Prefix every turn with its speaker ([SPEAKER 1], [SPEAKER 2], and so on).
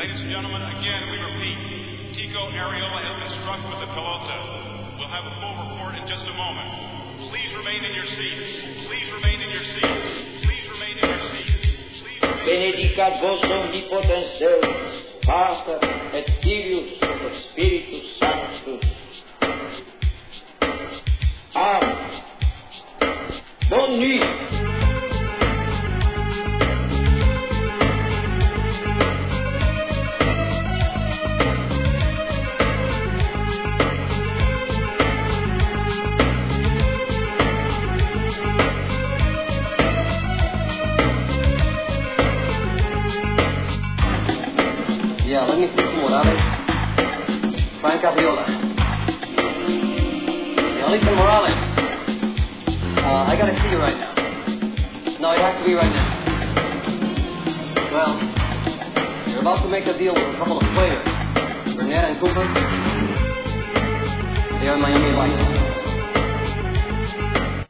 [SPEAKER 1] Ladies and gentlemen, again, we repeat, Tico Ariola has been struck with the pelota. We'll have a full report in just a moment. Please remain in your seats. Please remain in your seats. Please remain in your seats.
[SPEAKER 2] Benedicat vos omnipotens Deus, Pater et Filius et Spiritus Sanctus. Amen. Bonne nuit.
[SPEAKER 3] Yeah, let me see some Morales. Frank Aviola. Yeah, Lisa Morales. I gotta see you right now. No, it has to be right now. Well, you're about to make a deal with a couple of players, Burnett and Cooper. They are in Miami right now.